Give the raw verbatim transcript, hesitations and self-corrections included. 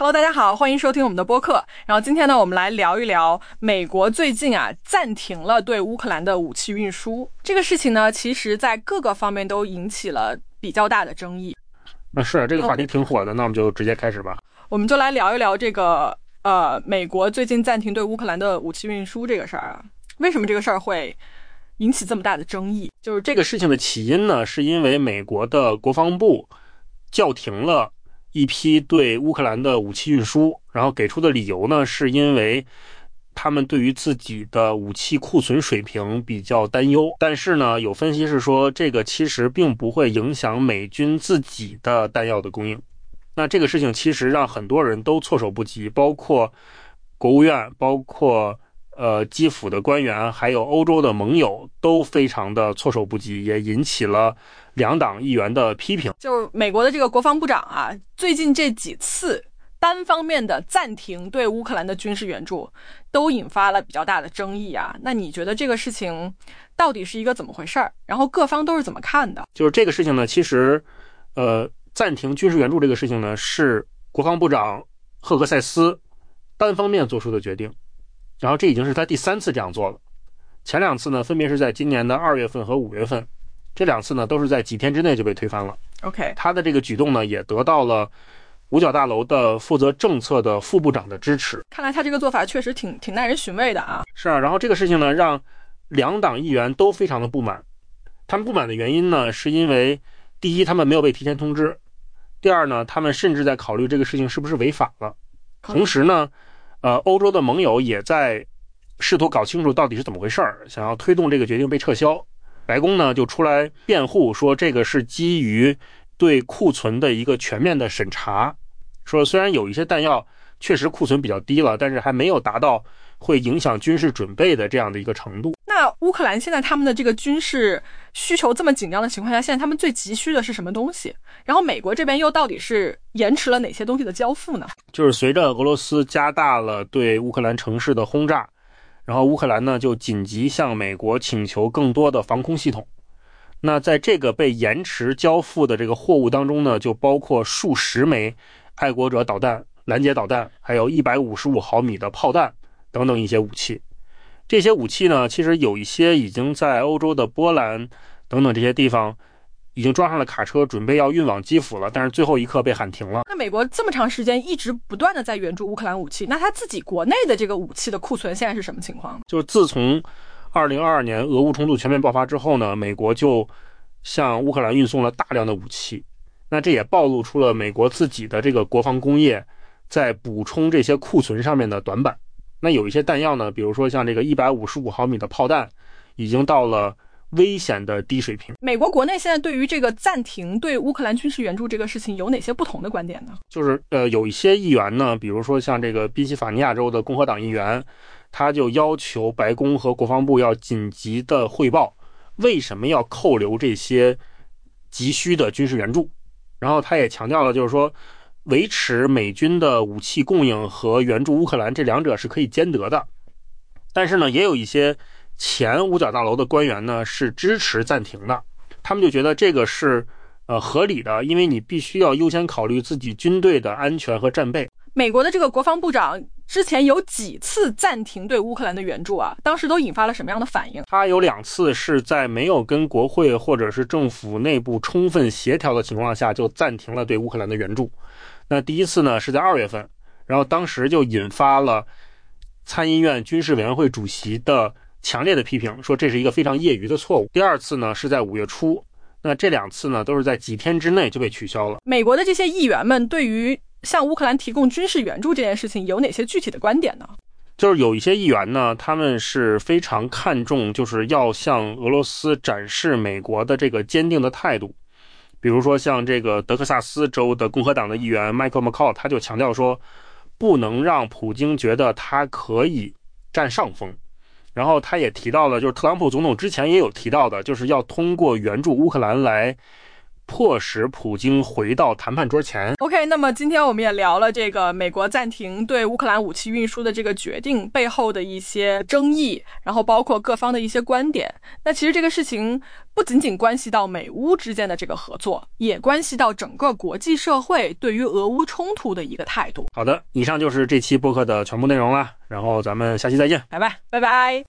Hello， 大家好，欢迎收听我们的播客。然后今天呢，我们来聊一聊美国最近啊暂停了对乌克兰的武器运输这个事情呢，其实在各个方面都引起了比较大的争议。 那是这个话题挺火的，那我们就直接开始吧。 我们就来聊一聊这个呃，美国最近暂停对乌克兰的武器运输这个事儿啊，为什么这个事儿会引起这么大的争议？就是这个事情的起因呢，是因为美国的国防部叫停了一批对乌克兰的武器运输，然后给出的理由呢，是因为他们对于自己的武器库存水平比较担忧。但是呢，有分析是说，这个其实并不会影响美军自己的弹药的供应。那这个事情其实让很多人都措手不及，包括国务院，包括呃基辅的官员，还有欧洲的盟友都非常的措手不及，也引起了两党议员的批评。 就是美国的这个国防部长啊，最近这几次单方面的暂停对乌克兰的军事援助，都引发了比较大的争议啊。那你觉得这个事情到底是一个怎么回事儿？然后各方都是怎么看的？ 就是这个事情呢，其实呃暂停军事援助这个事情呢，是国防部长赫格塞斯单方面做出的决定，然后这已经是他第三次这样做了。前两次呢，分别是在今年的二月份和五月份，这两次呢都是在几天之内就被推翻了。 OK， 他的这个举动呢，也得到了五角大楼的负责政策的副部长的支持。 看来他这个做法确实挺挺耐人寻味的啊。 是啊，然后这个事情呢，让两党议员都非常的不满。他们不满的原因呢，是因为第一，他们没有被提前通知；第二呢，他们甚至在考虑这个事情是不是违法了。同时呢，呃，欧洲的盟友也在试图搞清楚到底是怎么回事儿，想要推动这个决定被撤销。白宫呢就出来辩护说，这个是基于对库存的一个全面的审查，说虽然有一些弹药确实库存比较低了，但是还没有达到会影响军事准备的这样的一个程度。 那乌克兰现在他们的这个军事需求这么紧张的情况下，现在他们最急需的是什么东西？然后美国这边又到底是延迟了哪些东西的交付呢？ 就是随着俄罗斯加大了对乌克兰城市的轰炸，然后乌克兰呢就紧急向美国请求更多的防空系统。那在这个被延迟交付的这个货物当中呢，就包括数十枚爱国者导弹、拦截导弹，还有一百五十五毫米的炮弹等等一些武器。这些武器呢，其实有一些已经在欧洲的波兰等等这些地方已经装上了卡车，准备要运往基辅了，但是最后一刻被喊停了。 那美国这么长时间一直不断的在援助乌克兰武器，那他自己国内的这个武器的库存现在是什么情况？ 就是自从二零二二年俄乌冲突全面爆发之后呢，美国就向乌克兰运送了大量的武器。那这也暴露出了美国自己的这个国防工业在补充这些库存上面的短板。那有一些弹药呢，比如说像这个一百五十五毫米的炮弹，已经到了危险的低水平。 美国国内现在对于这个暂停对乌克兰军事援助这个事情有哪些不同的观点呢？ 就是呃，有一些议员呢，比如说像这个宾夕法尼亚州的共和党议员，他就要求白宫和国防部要紧急的汇报为什么要扣留这些急需的军事援助。然后他也强调了，就是说维持美军的武器供应和援助乌克兰这两者是可以兼得的。但是呢，也有一些前五角大楼的官员呢是支持暂停的，他们就觉得这个是呃合理的，因为你必须要优先考虑自己军队的安全和战备。 美国的这个国防部长之前有几次暂停对乌克兰的援助啊，当时都引发了什么样的反应？ 他有两次是在没有跟国会或者是政府内部充分协调的情况下就暂停了对乌克兰的援助。那第一次呢是在二月份，然后当时就引发了参议院军事委员会主席的强烈的批评，说这是一个非常业余的错误。第二次呢是在五月初，那这两次呢都是在几天之内就被取消了。 美国的这些议员们对于向乌克兰提供军事援助这件事情有哪些具体的观点呢？ 就是有一些议员呢，他们是非常看重就是要向俄罗斯展示美国的这个坚定的态度。比如说像这个德克萨斯州的共和党的议员 Michael McCaul， 他就强调说不能让普京觉得他可以占上风。然后他也提到了，就是特朗普总统之前也有提到的，就是要通过援助乌克兰来迫使普京回到谈判桌前。 OK， 那么今天我们也聊了这个美国暂停对乌克兰武器运输的这个决定背后的一些争议，然后包括各方的一些观点。那其实这个事情不仅仅关系到美乌之间的这个合作，也关系到整个国际社会对于俄乌冲突的一个态度。 好的，以上就是这期播客的全部内容了，然后咱们下期再见， 拜拜，拜拜。